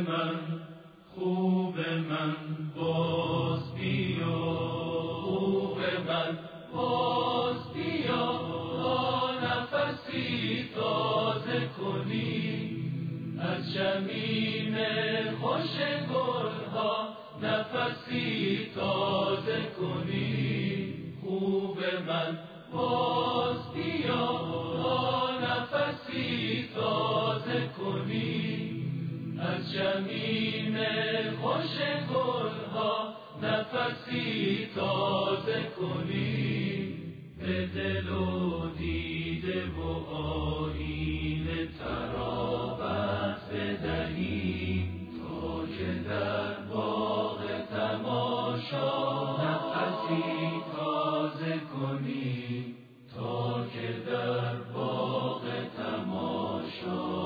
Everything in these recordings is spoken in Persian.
من خوب من باز بیا، خوب من باز بیا، تا نفسی تازه کنی از شمیم خوش گلها، نفسی تازه کنی. خوب من باز بیا، تا نفسی تازه کنی از شمیم خوش گلها، نفسی تازه کنی. به دل و دیده و آیینه ترابت بدهی، تا که در باغ تماشا نفسی تازه کنی، تا که در باغ تماشا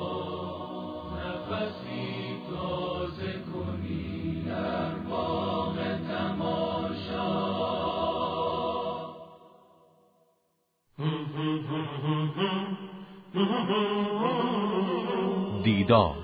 نفسی تازه کنی، در باغ تماشا. دیدار.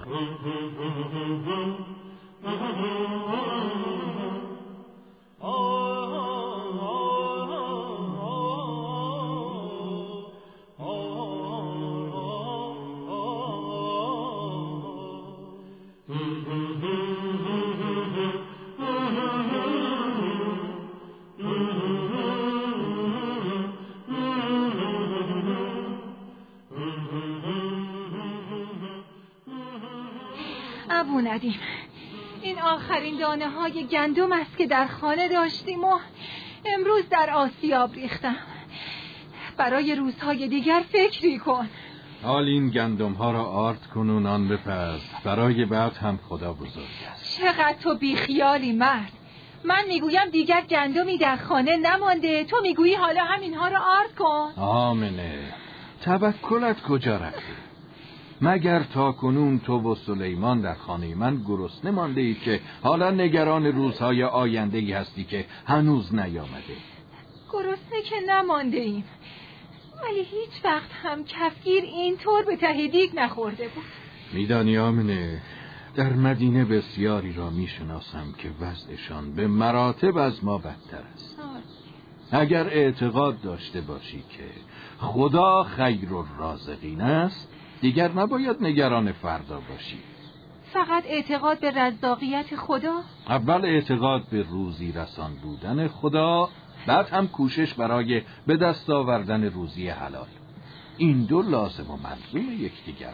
ابو ندیم، این آخرین دانه های گندم است که در خانه داشتیم و امروز در آسیاب ریختم. برای روزهای دیگر فکری کن. حال این گندم ها را آرد کن و نان بپز، برای بعد هم خدا بزرگ است. چقدر تو بیخیالی مرد. من میگویم دیگر گندمی در خانه نمانده، تو میگویی حالا همینها را آرد کن. آمنه، توکلت کجا رفته؟ مگر تا کنون تو و سلیمان در خانه من گرسنه مانده اید که حالا نگران روزهای آینده ای هستی که هنوز نیامده؟ گرسنه که نمانده ایم، ولی هیچ وقت هم کفگیر اینطور به ته دیگ نخورده بود. میدانی آمنه، در مدینه بسیاری را میشناسم که وضعشان به مراتب از ما بدتر است. اگر اعتقاد داشته باشی که خدا خیر الرازقین است، دیگر نباید نگران فردا باشی. فقط اعتقاد به رزاقیت خدا؟ اول اعتقاد به روزی رسان بودن خدا، بعد هم کوشش برای به دست آوردن روزی حلال. این دو لازم و ملزوم یکدیگرند.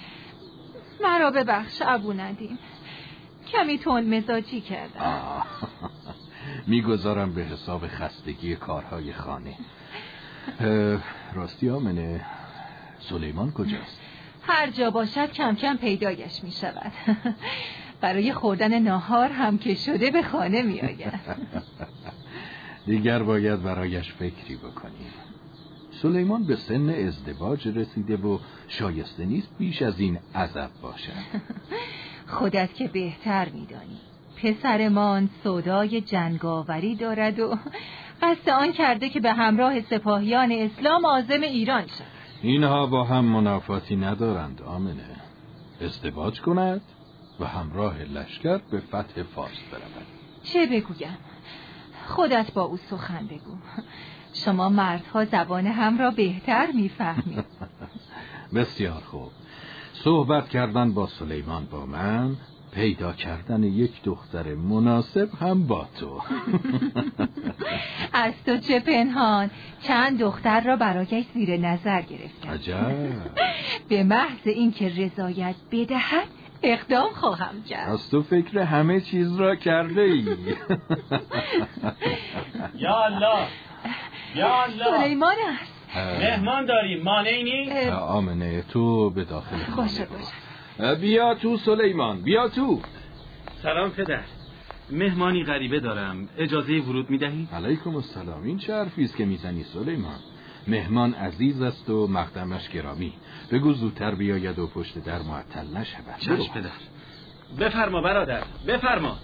مرا ببخش ابو ندیم، کمی تند مزاجی کردم. میگذارم به حساب خستگی کارهای خانه. راستی آمنه، سلیمان کجاست؟ هر جا باشد کم کم پیدایش می شود. برای خوردن ناهار هم که شده به خانه می آید. دیگر باید برایش فکری بکنیم. سلیمان به سن ازدواج رسیده و شایسته نیست بیش از این عزب باشد. خودت که بهتر می دانی. پسرمان سودای جنگاوری دارد و قصد آن کرده که به همراه سپاهیان اسلام عازم ایران شد. اینها با هم منافاتی ندارند آمنه. ازدواج کند و همراه لشکر به فتح فارس برود. چه بگویم؟ خودت با او سخن بگو. شما مردها زبان هم را بهتر میفهمید. بسیار خوب. صحبت کردن با سلیمان با من، پیدا کردن یک دختر مناسب هم با تو. از تو چه پنهان، چند دختر را برایش زیر نظر گرفتم. عجب. به محض اینکه رضایت بدهد اقدام خواهم کرد. از تو فکر همه چیز را کرده ای. یا الله، یا الله، سلیمان است. مهمان داریم، مانعی نیست؟ آمنه، تو به داخل خانه باشه. بیا تو سلیمان، بیا تو. سلام پدر، مهمانی غریبه دارم، اجازه ورود میدهید؟ علیکم السلام. این چه حرفی است که میزنی سلیمان؟ مهمان عزیز است و مقدمش گرامی. بگو زودتر بیاید و پشت در معطل نشود. چشم پدر. بفرما برادر، بفرما.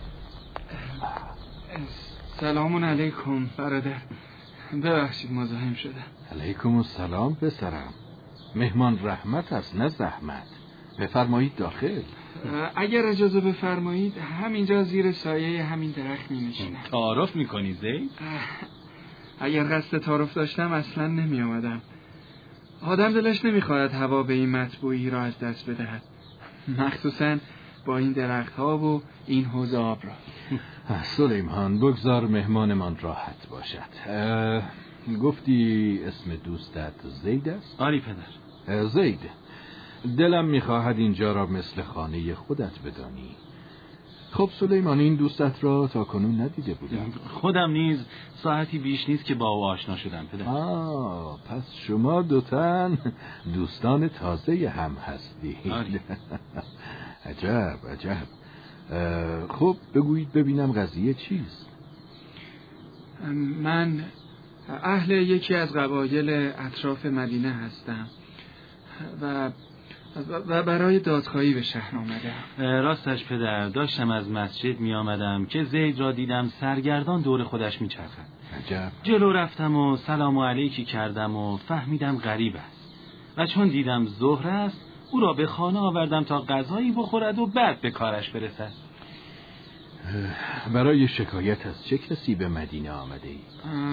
سلام علیکم برادر، ببخشید مزاحم شدم. علیکم السلام پسرم. مهمان رحمت است نه زحمت. بفرمایید داخل. اگر اجازه بفرمایید همینجا زیر سایه همین درخت می‌نشینم. تعارف میکنی زید؟ اگر قصد تعارف داشتم اصلا نمی آمدم. آدم دلش نمیخواهد هوا به این مطبوعی را از دست بدهد، مخصوصا با این درخت ها و این حوض آب را. سلیمان بگذار مهمانمان راحت باشد. گفتی اسم دوستت زید است؟ آری پدر. زید، دلم میخواهد اینجا را مثل خانه خودت بدانی. خب سلیمان، این دوستت را تا کنون ندیده بودم. خودم نیز ساعتی بیش نیست که با او آشنا شدم پدر. پس شما دوتن دوستان تازه هم هستی. عجب عجب. خب بگویید ببینم قضیه چیست؟ من اهل یکی از قبایل اطراف مدینه هستم و برای دادخواهی به شهر آمدم. راستش پدر، داشتم از مسجد می آمدم که زید را دیدم سرگردان دور خودش می چرخد. عجب. جلو رفتم و سلام علیکی کردم و فهمیدم غریب است و چون دیدم ظهر است او را به خانه آوردم تا غذایی بخورد و بعد به کارش برسد. برای شکایت از چه کسی به مدینه آمده ای؟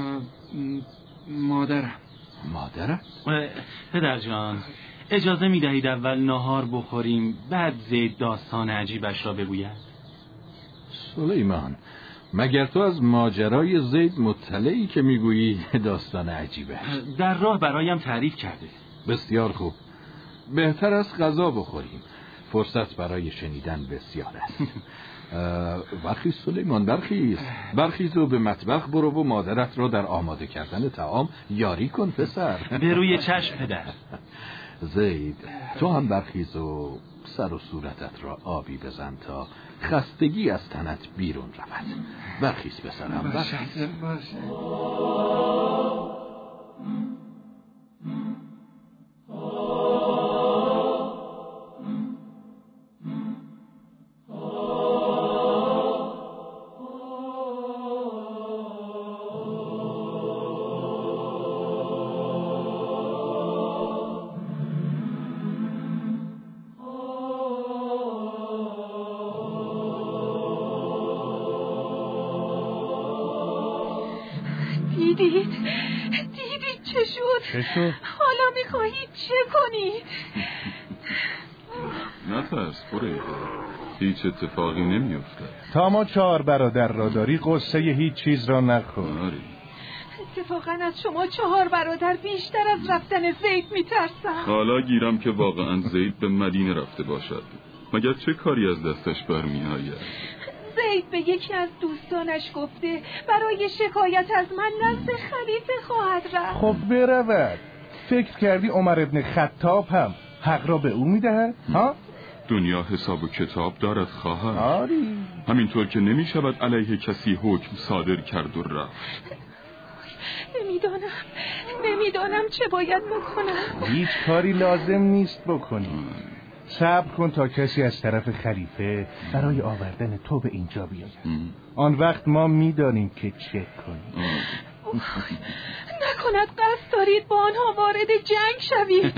مادرم. مادرم؟ پدر جان، اجازه می دهید اول نهار بخوریم بعد زید داستان عجیبش را بگوید؟ سلیمان، مگر تو از ماجرای زید مطلعی که میگویی داستان عجیبش؟ در راه برایم تعریف کرده. بسیار خوب، بهتر از غذا بخوریم، فرصت برای شنیدن بسیار است. برخیز سلیمان، برخیز و به مطبخ برو و مادرت را در آماده کردن طعام یاری کن پسر. به روی چشم پدر. زید، تو هم برخیز و سر و صورتت را آبی بزن تا خستگی از تنت بیرون رود. برخیز پسرم، برخیز. دیدید چه شد؟ حالا میخواهید چه کنید؟ نترس فریده، هیچ اتفاقی نمیفته. تا ما 4 برادر را داری قصه هیچ چیز را نخور. اتفاقا از شما 4 برادر بیشتر از رفتن زید میترسم. حالا گیرم که واقعا زید به مدینه رفته باشد، مگر چه کاری از دستش برمی آید؟ زید به یکی از دوستانش گفته برای شکایت از من نزد خلیفه خواهد رفت. خب برود. فکر کردی عمر ابن خطاب هم حق را به او میدهد؟ ها؟ دنیا حساب و کتاب دارد خواهر. آری. همینطور که نمی شود علیه کسی حکم صادر کرد و رفت. نمیدانم چه باید بکنم. هیچ کاری لازم نیست بکنی. صبر کن تا کسی از طرف خلیفه برای آوردن تو به اینجا بیاید. آن وقت ما میدانیم که چه کنیم. نکند قصد دارید با آنها وارد جنگ شوید.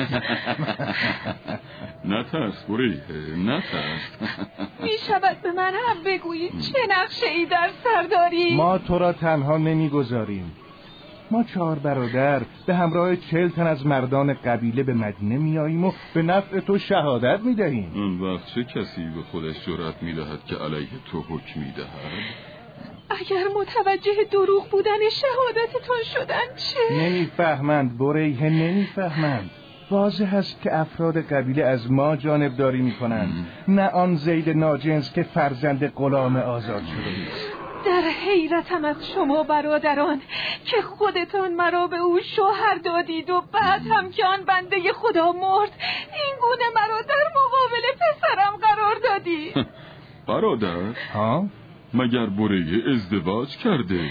نترس بریه، نترس. می شود به من هم بگویید چه نقشه ای در سر دارید؟ ما تو را تنها نمیگذاریم. ما 4 برادر به همراه 40 تن از مردان قبیله به مدینه میاییم و به نفع تو شهادت میدهیم. اون وقت چه کسی به خودش جرأت میدهد که علیه تو حکم میدهد؟ اگر متوجه دروغ بودن شهادتتون شدن چه؟ نمیفهمند بریه، نمیفهمند. واضح است که افراد قبیله از ما جانبداری میکنند، نه آن زید ناجنس که فرزند غلام آزاد شده است. در حیرتم از شما برادران که خودتان مرا به او شوهر دادید و بعد هم که آن بنده خدا مرد این گونه مرا در مقابل پسرم قرار دادید. برادر؟ ها؟ مگر بریه ازدواج کرده؟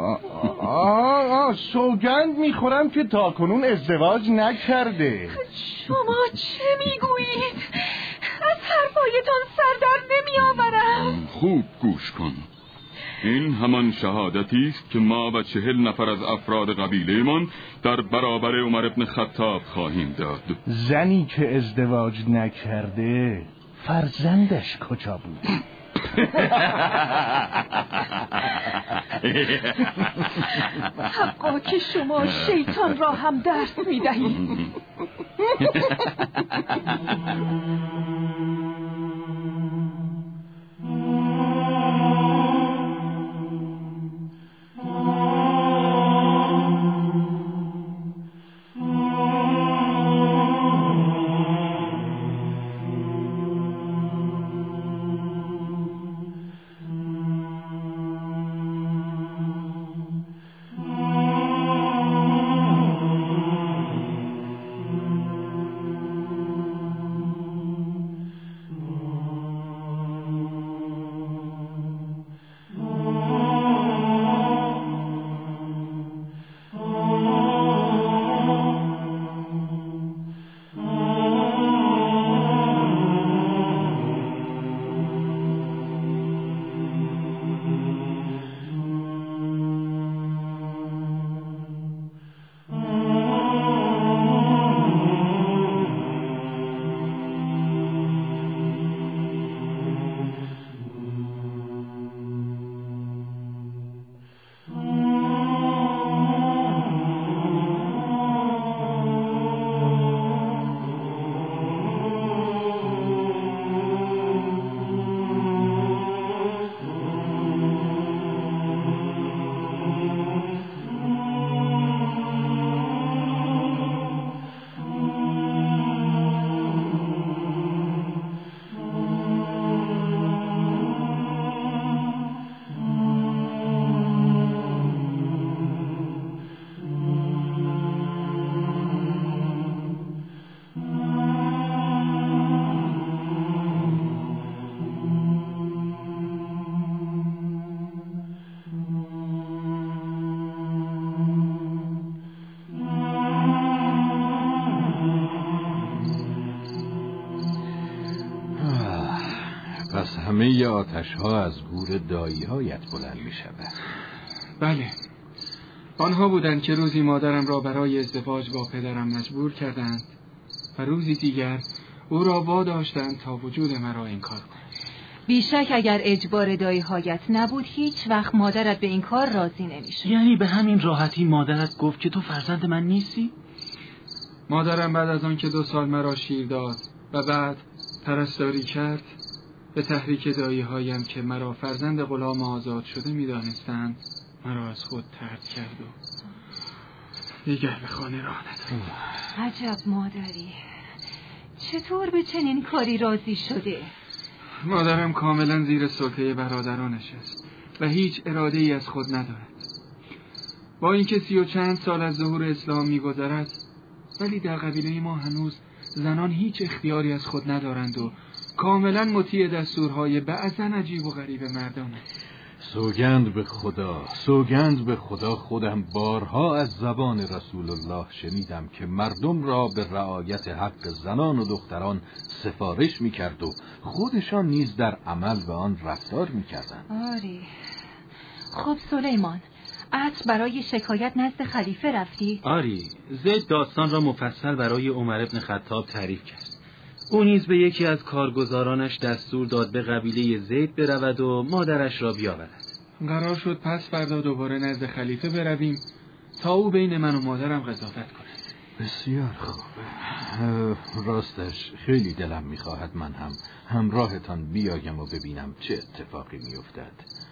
سوگند میخورم که تاکنون ازدواج نکرده. شما چه میگویید؟ از حرفایتان سر در نمیآورم. خوب گوش کن. این همان شهادتی است که ما و 40 نفر از افراد قبیله من در برابر عمر ابن خطاب خواهیم داد. زنی که ازدواج نکرده فرزندش کجا بود؟ حقا که شما شیطان را هم درس می‌دهید. پس همه آتش ها از گور دایی هایت بلند می شود. بله، آنها بودند که روزی مادرم را برای ازدواج با پدرم مجبور کردند و روزی دیگر او را واداشتند تا وجود مرا انکار کند. بیشک اگر اجبار دایی هایت نبود هیچ وقت مادرت به این کار راضی نمیشه. یعنی به همین راحتی مادرت گفت که تو فرزند من نیستی؟ مادرم بعد از آن که 2 سال مرا شیر داد و بعد پرستاری کرد، به تحریک دایی هایم که مرا فرزند غلام آزاد شده می دانستند مرا از خود طرد کرد و دیگر به خانه راه نداد. عجب مادری، چطور به چنین کاری راضی شده؟ مادرم کاملا زیر سلطه برادرانش است و هیچ اراده ای از خود ندارد. با اینکه 30 و چند سال از ظهور اسلام می‌گذرد، ولی در قبیله ما هنوز زنان هیچ اختیاری از خود ندارند و کاملا مطیع دستورهای بعضا عجیب و غریب مردان است. سوگند به خدا خودم بارها از زبان رسول الله شنیدم که مردم را به رعایت حق زنان و دختران سفارش می‌کرد و خودشان نیز در عمل به آن رفتار می‌کردند. آری. خب سلیمان، عصر برای شکایت نزد خلیفه رفتی؟ آری، زید داستان را مفصل برای عمر ابن خطاب تعریف کرد. او نیز به یکی از کارگزارانش دستور داد به قبیله زید برود و مادرش را بیاورد. قرار شد پس فردا دوباره نزد خلیفه برویم تا او بین من و مادرم قضاوت کند. بسیار خوب. راستش خیلی دلم می‌خواهد من هم همراهتان بیایم و ببینم چه اتفاقی می‌افتد.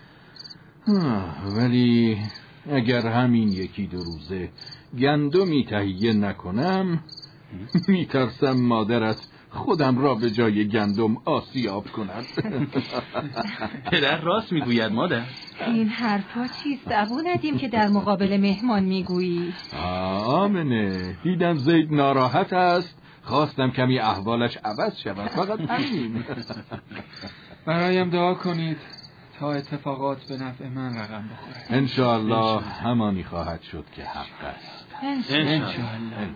ولی اگر همین 1-2 روزه گندمی تهیه نکنم میترسم مادرت خودم را به جای گندم آسیاب کند. پدر راست میگوید مادر. این حرفا چیست ابو ندیم که در مقابل مهمان میگویی؟ آمنه، دیدم زید ناراحت است، خواستم کمی احوالش عوض شود، فقط همین. برایم دعا کنید تا اتفاقات به نفع من رقم بخورد. انشاءالله همانی خواهد شد که حق است. انشاءالله.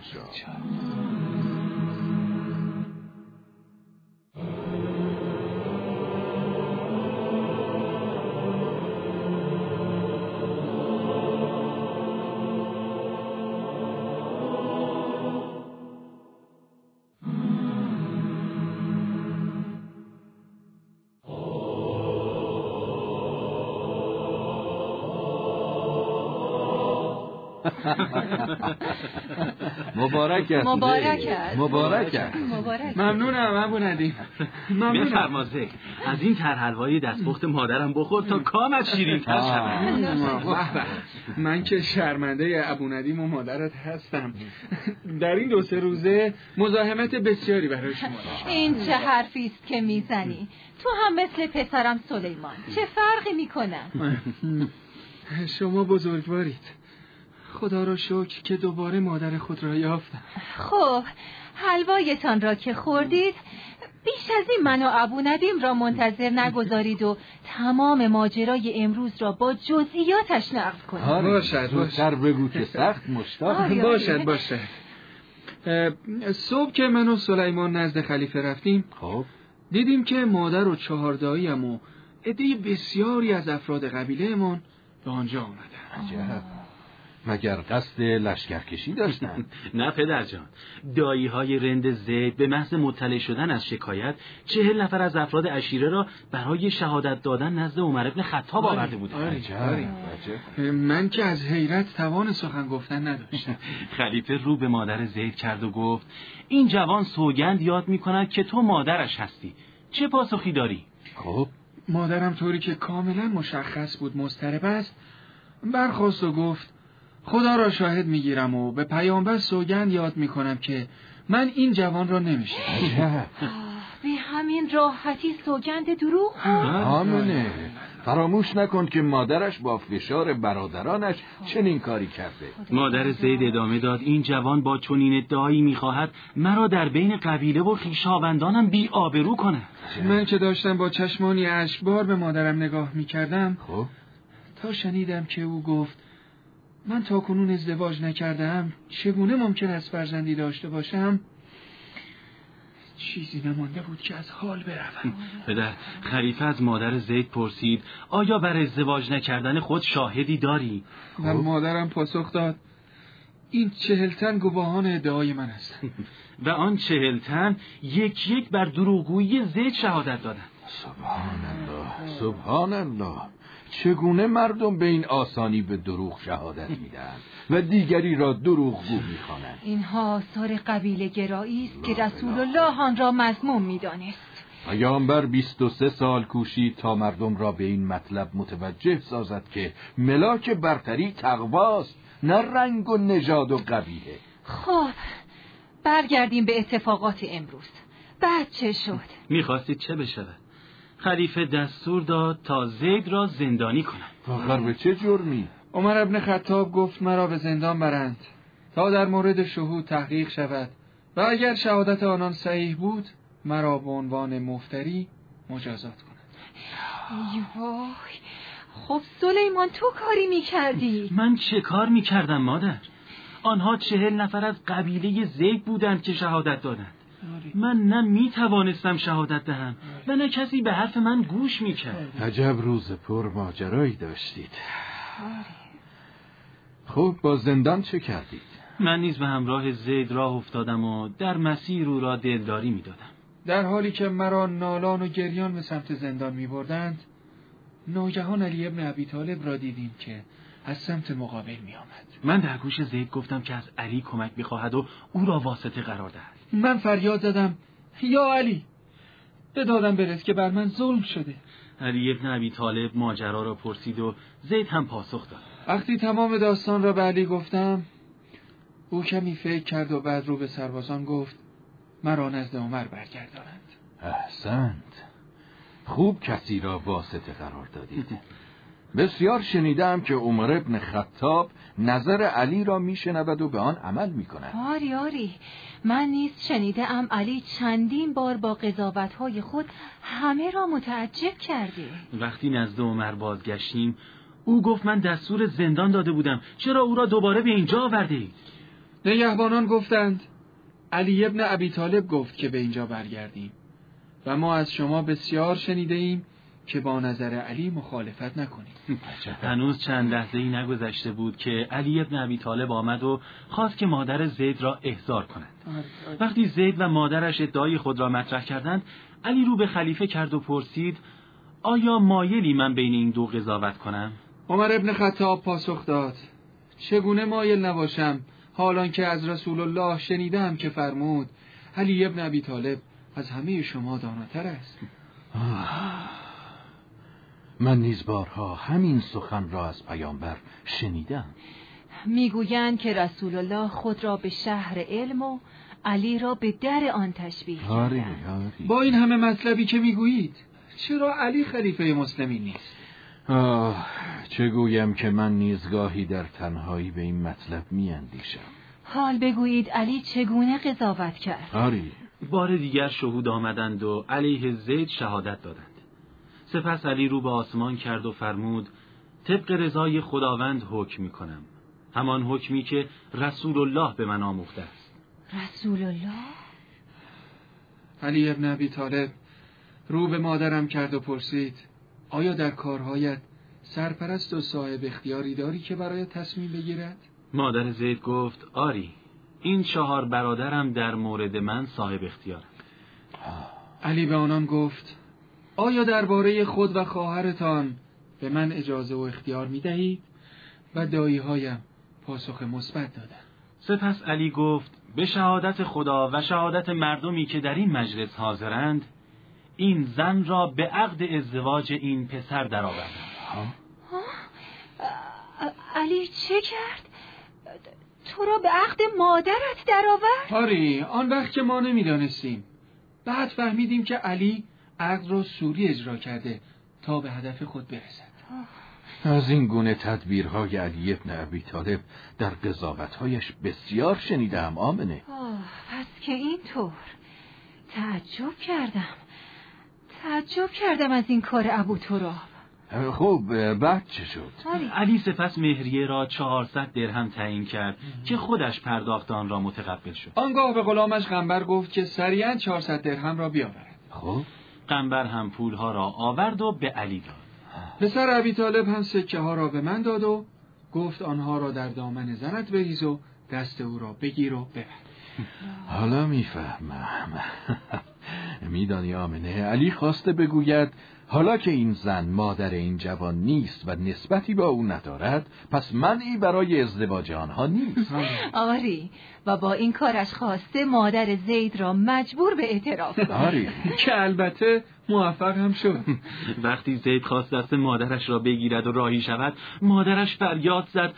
مبارک است. مبارک است. ممنونم ابو ندیم. بفرما زید، از این ترحلوای دستپخت مادرم بخور تا کامت شیرین‌تر شود. من که شرمنده ابو ندیم و مادرت هستم. در این 2-3 روزه مزاحمت بسیاری برای شما داشتم. این چه حرفی است که میزنی؟ تو هم مثل پسرم سلیمان، چه فرقی میکنن؟ شما بزرگوارید. خدا را شکر که دوباره مادر خود را یافتم. خب حلوایتان را که خوردید، بیش از این من و ابو ندیم را منتظر نگذارید و تمام ماجرای امروز را با جزئیاتش نقل کنید. باشد. بگو که سخت مشتاق. باشد. صبح که من و سلیمان نزد خلیفه رفتیم، خب دیدیم که مادر و 4 داییم و عده بسیاری از افراد قبیله من به آنجا آمدن. عجب. مگر قصد لشکرکشی داشتن؟ نه پدر جان، دایی های رند زید به محض مطلع شدن از شکایت 40 نفر از افراد عشیره را برای شهادت دادن نزد عمر بن خطاب آورده بودند. عجب. من که از حیرت توان سخن گفتن نداشتم. خلیفه رو به مادر زید کرد و گفت این جوان سوگند یاد می‌کند که تو مادرش هستی. چه پاسخی داری؟ خب مادرم طوری که کاملا مشخص بود مضطرب است، برخاست و گفت خدا را شاهد میگیرم و به پیامبر سوگند یاد میکنم که من این جوان را نمیشناسم. به همین راحتی سوگند دروغ؟ آمنه. فراموش نکن که مادرش با فشار برادرانش چنین کاری کرده. مادر زید ادامه داد این جوان با چنین ادعایی میخواهد مرا در بین قبیله و خویشاوندانم بی آبرو کند. من که داشتم با چشمانی اشکبار به مادرم نگاه میکردم، خب تا شنیدم که او گفت من تا کنون ازدواج نکردم، چگونه ممکن است فرزندی داشته باشم؟ چیزی نمانده بود که از حال بروم. پدر، خلیفه از مادر زید پرسید آیا بر ازدواج نکردن خود شاهدی داری؟ و مادرم پاسخ داد این 40 تن گواهان ادعای من هستند. و آن 40 تن یک بر دروغگویی زید شهادت دادند. سبحان الله. چگونه مردم به این آسانی به دروغ شهادت میدهند و دیگری را دروغگو میخوانند؟ اینها آثار قبیله گرایی است که رسول الله آن را مذموم میدانست. پیامبر 23 سال کوشید تا مردم را به این مطلب متوجه سازد که ملاک برتری تقواست، نه رنگ و نژاد و قبیله. خب برگردیم به اتفاقات امروز. بعد چه شد؟ میخواستید چه بشود؟ خلیفه دستور داد تا زید را زندانی کنند. فقط به چه جرمی؟ عمر ابن خطاب گفت مرا به زندان برند تا در مورد شهود تحقیق شود و اگر شهادت آنان صحیح بود مرا به عنوان مفتری مجازات کنند. ای وای، خب سلیمان تو کاری میکردی؟ من چه کار میکردم مادر؟ آنها 40 نفر از قبیله زید بودند که شهادت دادند. من نه میتوانستم شهادت دهم و نه کسی به حرف من گوش میکرد. عجب روز پر ماجرایی داشتید. خب با زندان چه کردید؟ من نیز به همراه زید راه افتادم و در مسیر او را دلداری میدادم. در حالی که مرا نالان و گریان به سمت زندان میبردند، ناگهان علی ابن ابی طالب را دیدیم که از سمت مقابل میآمد. من در گوش زید گفتم که از علی کمک بخواهد و او را واسطه قرار دهد. من فریاد زدم یا علی، به دادم برس که بر من ظلم شده. علی ابن ابی طالب ماجرا را پرسید و زید هم پاسخ داد. وقتی تمام داستان را به علی گفتم، او کمی فکر کرد و بعد رو به سربازان گفت مرا نزد عمر برگردانند. احسنت. خوب کسی را واسطه قرار دادید. بسیار شنیدم که عمر ابن خطاب نظر علی را میشنود و به آن عمل میکند. آری من نیز شنیدم علی چندین بار با قضاوت‌های خود همه را متعجب کرده. وقتی نزد عمر بازگشتیم او گفت من دستور زندان داده بودم، چرا او را دوباره به اینجا آورده اید؟ نگهبانان گفتند علی ابن ابی طالب گفت که به اینجا برگردیم و ما از شما بسیار شنیده ایم که با نظر علی مخالفت نکنید. هنوز چند لحظه‌ای نگذشته بود که علی ابن ابی طالب آمد و خواست که مادر زید را احضار کند. وقتی زید و مادرش ادعای خود را مطرح کردند، علی رو به خلیفه کرد و پرسید آیا مایلی من بین این دو قضاوت کنم؟ عمر ابن خطاب پاسخ داد چگونه مایل نباشم حالان که از رسول الله شنیدم که فرمود علی ابن ابی طالب از همه شما داناتر است. من نیز بارها همین سخن را از پیامبر شنیدم. میگویند که رسول الله خود را به شهر علم و علی را به در آن تشبیه کردند. با این همه مطلبی که میگویید چرا علی خلیفه مسلمین نیست؟ چه گویم که من نیز گاهی در تنهایی به این مطلب میاندیشم. حال بگویید علی چگونه قضاوت کرد؟ آری. بار دیگر شهود آمدند و علیه زید شهادت دادند. سپس علی رو به آسمان کرد و فرمود طبق رضای خداوند حکم میکنم، همان حکمی که رسول الله به من آموخته است. رسول الله؟ علی ابن ابی طالب رو به مادرم کرد و پرسید آیا در کارهایت سرپرست و صاحب اختیاری داری که برای تصمیم بگیرد؟ مادر زید گفت آری، این 4 برادرم در مورد من صاحب اختیارند. علی به آنان گفت آیا درباره خود و خواهرتان به من اجازه و اختیار می دهید؟ و دایی‌هایم پاسخ مثبت دادند. سپس علی گفت به شهادت خدا و شهادت مردمی که در این مجلس حاضرند، این زن را به عقد ازدواج این پسر درآوردند. علی چه کرد؟ تو را به عقد مادرت درآورد؟ آری، آن وقت که ما نمیدانستیم. بعد فهمیدیم که علی عقد را سوری اجرا کرده تا به هدف خود برسد. از این گونه تدبیرهای علی ابن ابی طالب در قضاوت‌هایش بسیار شنیدم آمنه. پس که اینطور. تعجب کردم از این کار ابو تراب. خب بعد چه شد؟ علی سپس مهریه را 400 درهم تعیین کرد که خودش پرداخت آن را متقبل شد. آنگاه به غلامش قنبر گفت که سریعا 400 درهم را بیاورد. خب قنبر هم پولها را آورد و به علی داد. پسر ابی طالب هم سکه ها را به من داد و گفت آنها را در دامن زنت بریز و دست او را بگیر و ببر. حالا میفهمم. میدانی آمنه، علی خواسته بگوید حالا که این زن مادر این جوان نیست و نسبتی با او ندارد، پس منعی برای ازدواج آنها نیست. آری، و با این کارش خواسته مادر زید را مجبور به اعتراف کند. آری که البته موفق هم شد. وقتی زید خواست دست مادرش را بگیرد و راهی شود، مادرش فریاد زد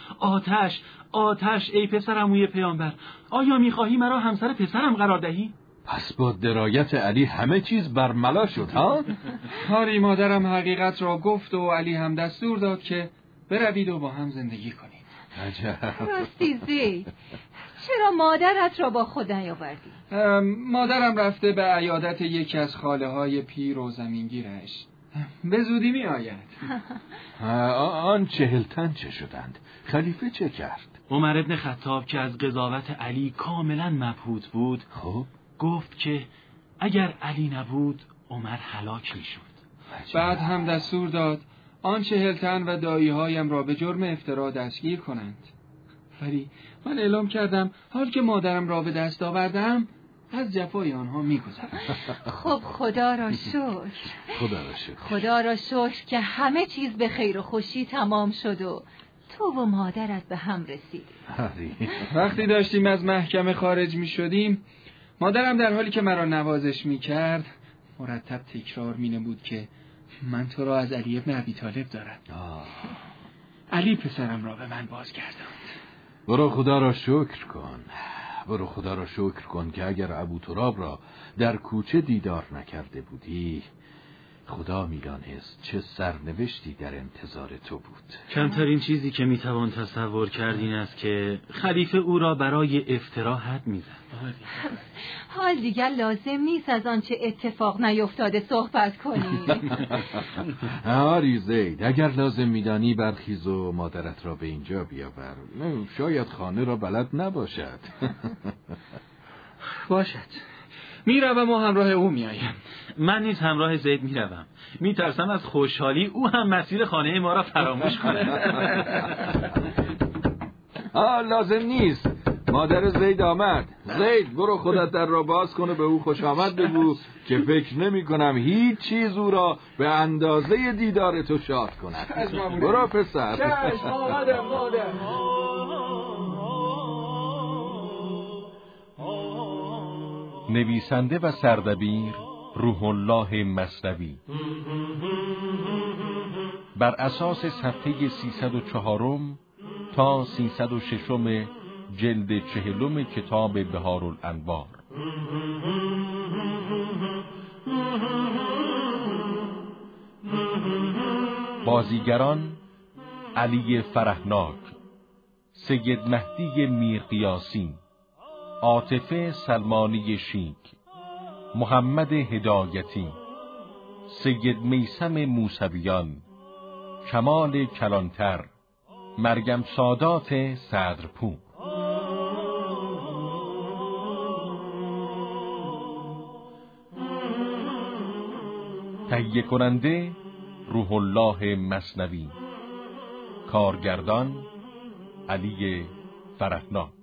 آتش ای پسر عموی پیامبر، آیا میخواهی مرا همسر پسرم قرار دهی؟ پس با درایت علی همه چیز برملا شد ها؟ آری، مادرم حقیقت را گفت و علی هم دستور داد که بروید و با هم زندگی کنید. عجب. راستی زید، چرا مادرت را با خود نیاوردی؟ مادرم رفته به عیادت یکی از خاله های پیر و زمینگیرش. به زودی می آید. آن 40 تن چه شدند؟ خلیفه چه کرد؟ عمر ابن خطاب که از قضاوت علی کاملا مبهوت بود، خب گفت که اگر علی نبود عمر هلاک می شد. بعد هم دستور داد آن 40 تن و دایی‌هایم را به جرم افترا دستگیر کنند. ولی من اعلام کردم حال که مادرم را به دست آوردم از جفای آنها می‌گذرم. خب خدا را شکر. خدا را شکر که همه چیز به خیر و خوشی تمام شد و تو و مادرت به هم رسیدید. وقتی داشتیم از محکمه خارج می‌شدیم، مادرم در حالی که مرا نوازش می‌کرد مرتب تکرار می‌نمود که من تو را از علی ابن ابی طالب دارم. علی پسرم را به من بازگرداند. برو خدا را شکر کن که اگر ابو تراب را در کوچه دیدار نکرده بودی، خدا میدانست چه سرنوشتی در انتظار تو بود. کمترین چیزی که میتوان تصور کرد این است که خلیفه او را برای افترا حد میزد. حال دیگر لازم نیست از آنچه اتفاق نیفتاده صحبت کنی. آری زید، اگر لازم میدانی برخیز و مادرت را به اینجا بیاور. شاید خانه را بلد نباشد. باشد، میروم و همراه او میایم. من نیز همراه زید میروم. میترسم از خوشحالی او هم مسیر خانه ما را فراموش کنه. لازم نیست، مادر زید آمد. زید برو خودت در را باز کن و به او خوش آمد بگو که فکر نمی کنم هیچ چیز او را به اندازه دیدار تو شاد کند. برو پسر. چشم آمدم مادر. نویسنده و سردبیر روح الله مثنوی. بر اساس صفحه 304 تا 306 جلد 40 کتاب بهارالانوار. بازیگران: علی فرهناک، سید مهدی میرقیاسی، عاطفه سلمانی شیک، محمد هدایتی، سید میثم موسویان، کمال کلانتر، مریم سادات صدرپور. تهیه کننده روح الله مثنوی. کارگردان علی فرهناک.